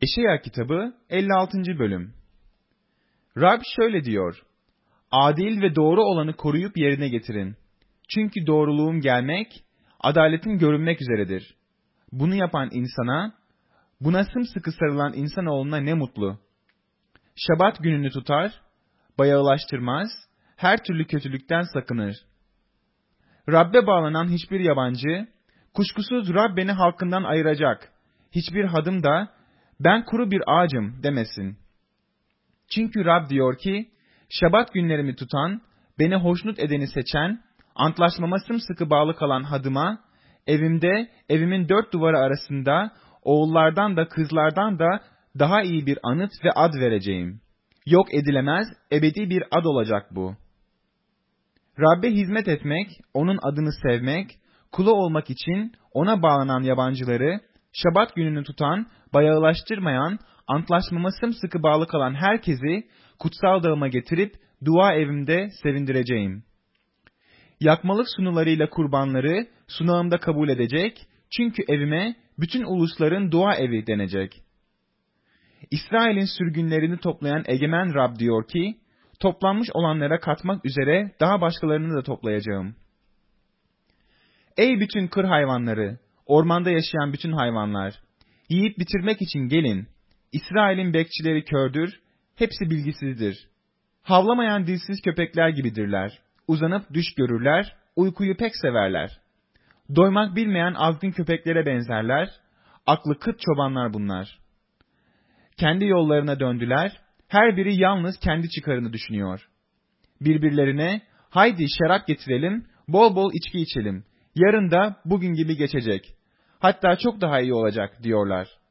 Yeşaya kitabı 56. bölüm. Rab şöyle diyor: Adil ve doğru olanı koruyup yerine getirin. Çünkü doğruluğum gelmek, adaletim görünmek üzeredir. Bunu yapan insana, buna sımsıkı sarılan insanoğluna ne mutlu. Şabat gününü tutar, bayağılaştırmaz, her türlü kötülükten sakınır. Rabbe bağlanan hiçbir yabancı, kuşkusuz Rab beni halkından ayıracak. Hiçbir hadım da, ben kuru bir ağacım demesin. Çünkü Rab diyor ki, Şabat günlerimi tutan, beni hoşnut edeni seçen, antlaşmama sımsıkı bağlı kalan hadıma, evimde, evimin dört duvarı arasında, oğullardan da kızlardan da daha iyi bir anıt ve ad vereceğim. Yok edilemez, ebedi bir ad olacak bu. Rabbe hizmet etmek, onun adını sevmek, kulu olmak için ona bağlanan yabancıları, Şabat gününü tutan, bayağılaştırmayan, antlaşmama sımsıkı bağlı kalan herkesi kutsal dağıma getirip dua evimde sevindireceğim. Yakmalık sunularıyla kurbanları sunağımda kabul edecek, çünkü evime bütün ulusların dua evi denecek. İsrail'in sürgünlerini toplayan egemen Rab diyor ki, toplanmış olanlara katmak üzere daha başkalarını da toplayacağım. Ey bütün kır hayvanları, ormanda yaşayan bütün hayvanlar, yiyip bitirmek için gelin. İsrail'in bekçileri kördür, hepsi bilgisizdir. Havlamayan dilsiz köpekler gibidirler. Uzanıp düş görürler, uykuyu pek severler. Doymak bilmeyen azgın köpeklere benzerler, aklı kıt çobanlar bunlar. Kendi yollarına döndüler, her biri yalnız kendi çıkarını düşünüyor. Birbirlerine, haydi şarap getirelim, bol bol içki içelim, yarın da bugün gibi geçecek. Hatta çok daha iyi olacak diyorlar.